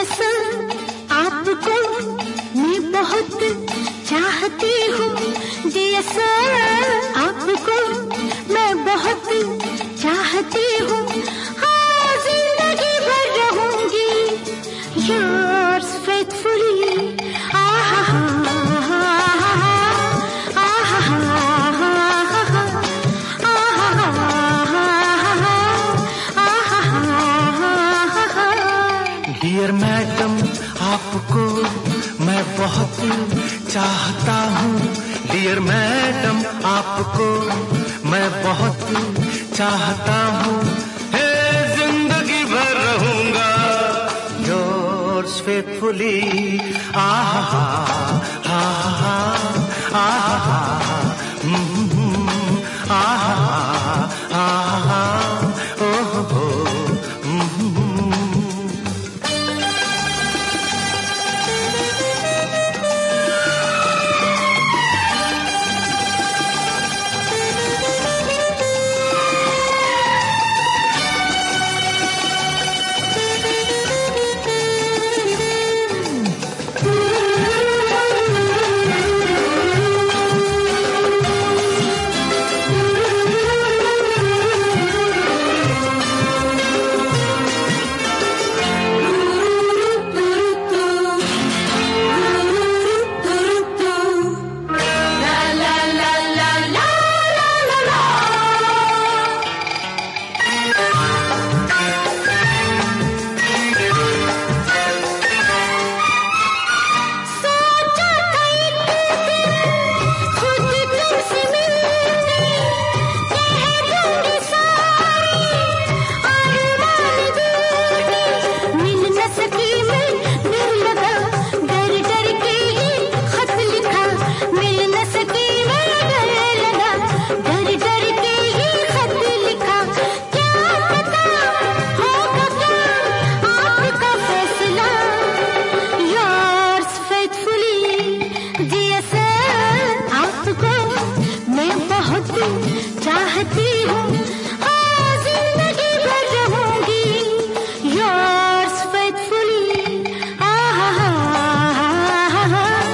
दरअसल आपको मैं बहुत चाहती हूँ। दरअसल आपको मैं बहुत चाहती हूँ। हाँ, जिंदगी भर रहूंगी yours faithfully। डियर मैडम आपको मैं बहुत चाहता हूँ। डियर मैडम आपको मैं बहुत चाहता हूँ। हे जिंदगी भर रहूंगा योर्स फेथफुली। आहा हा हा आहा आहा आहा ओहो। चाहती हूँ, हाँ, जिंदगी भर रहूंगी yours faithfully। आहा आहा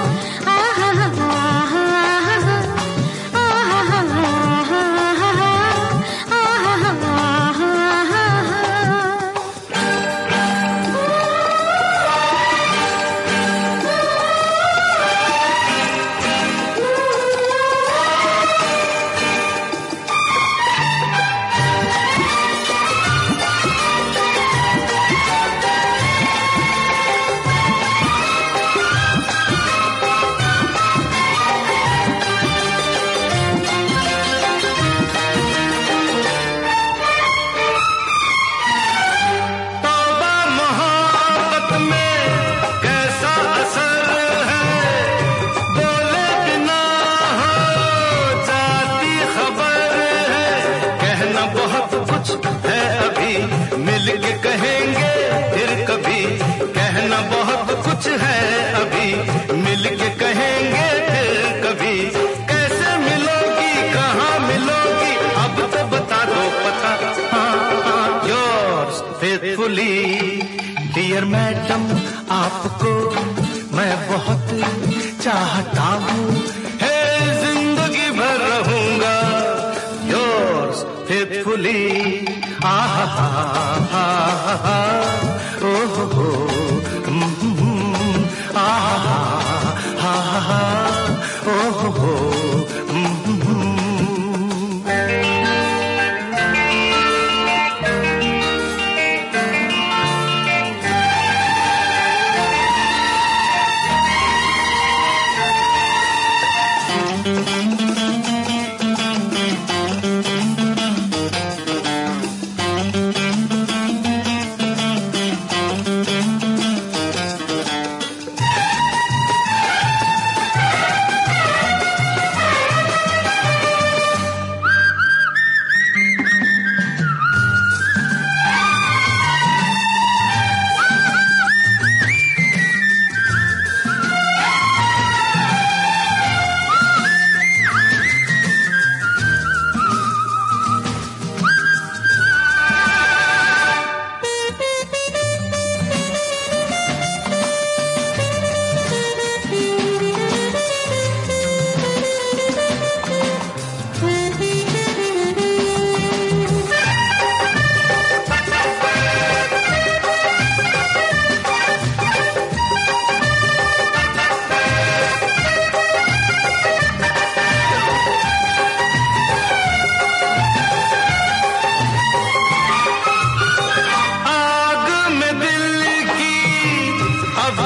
बहुत कुछ है अभी मिलके कहेंगे फिर कभी। कहना बहुत कुछ है अभी मिलके कहेंगे फिर कभी। कैसे मिलोगी कहाँ मिलोगी अब तो बता दो पता। हाँ, योर्स फेथफुली। डियर मैडम आपको मैं बहुत चाहता हूँ। हे जिंदगी भर रहूंगा योर्स फेथफुली। आहा हा हा ओहो आहा हा हा ओहो।